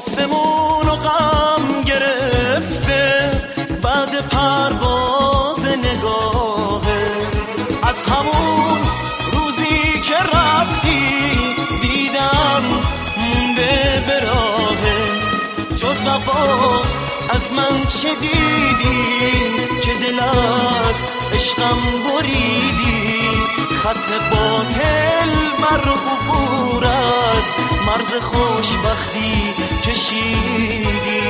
آسمون و غم گرفته بعد پرواز نگاهه. از همون روزی که رفتی دیدم مونده به راهت. جز وفا از من چه دیدی که دل از عشقم بریدی؟ خط باطل بر عبور از مرز خوشبختی کشیدی.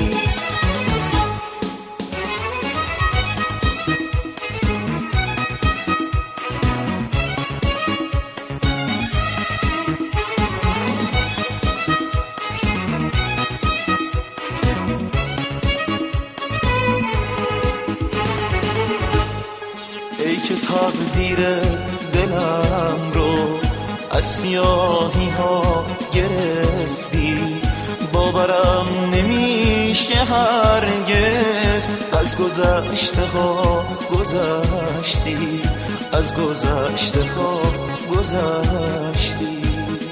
ای که تقدیر دلم رو از سیاهی ها گرفتی، باورم نمیشه هرگز از گذشته ها گذشتی، از گذشته ها گذشتی.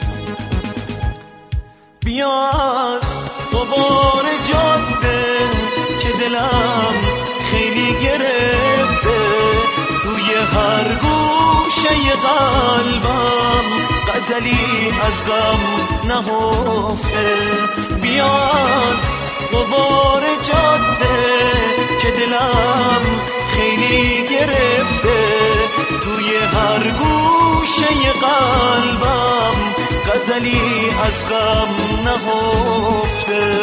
بیا از دوبار جاده که دلم خیلی گرفته، توی هر گوشه قلبم غزلی از غم نهفته. بیا از دوباره جاده که دلم خیلی گرفته، توی هر گوشه قلبم غزلی از غم نهفته.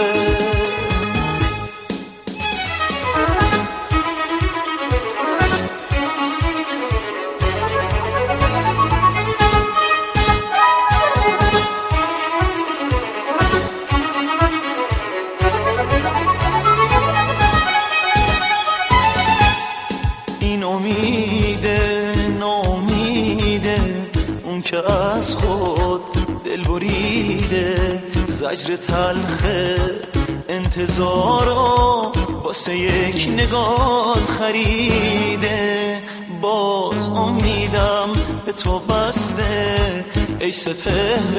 نامیده اون که از خود دل بریده، زجر تلخ انتظارو واسه یک نگات خریده. باز امیدم به تو بسته ای سپهر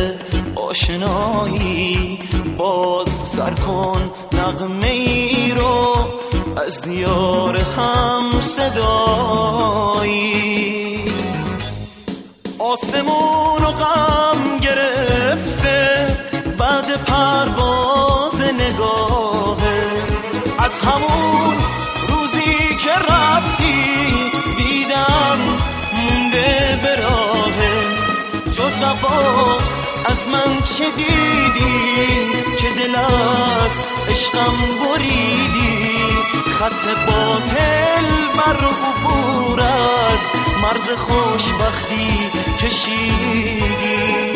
آشنایی، باز سر کن نغمه ای رو از دیار هم صدایی. آسمون و غم گرفته بعد پرواز نگاهه. از همون روزی که رفتی دیدم مونده به راهت. جز وفا از من چه دیدی که دل از عشقم بریدی؟ خط باطل بر عبور از مرز خوشبختی کشیدی.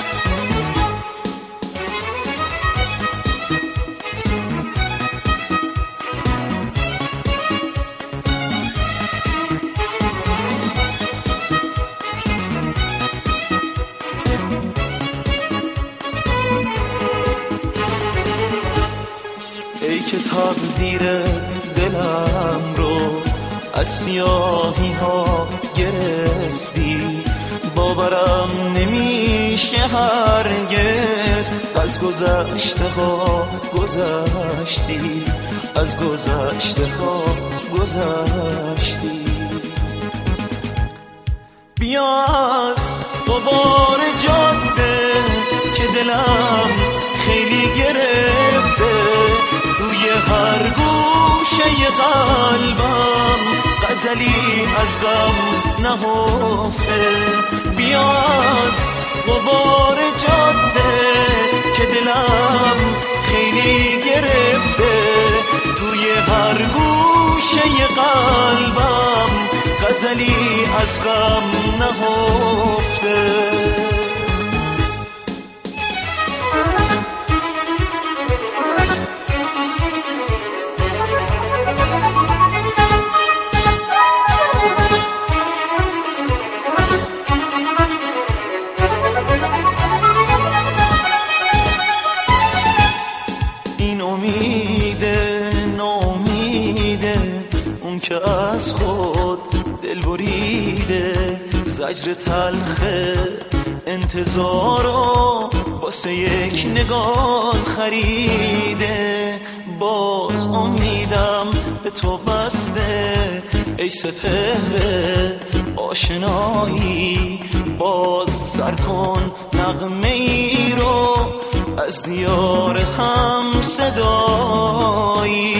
ای که تقدیر دلم رو از سیاهی ها گرفتی، باورم نمیشه هرگز از گذشته ها گذشتی، از گذشته ها گذشتی. بیا از دوباره جاده که دلم خیلی گرفته، توی هر گوشه قلبم غزلی از غم نهفته. بیا از دوباره جاده که دلم خیلی گرفته، توی هر گوشه قلبم غزلی از غم نهفته. این نامیده اون که از خود دل بریده، زجر تلخ انتظارو واسه یک نگات خریده. باز امیدم به تو بسته ای سپهر آشنایی. باز سر کن نغمه ای رو از دیار هم صدایی.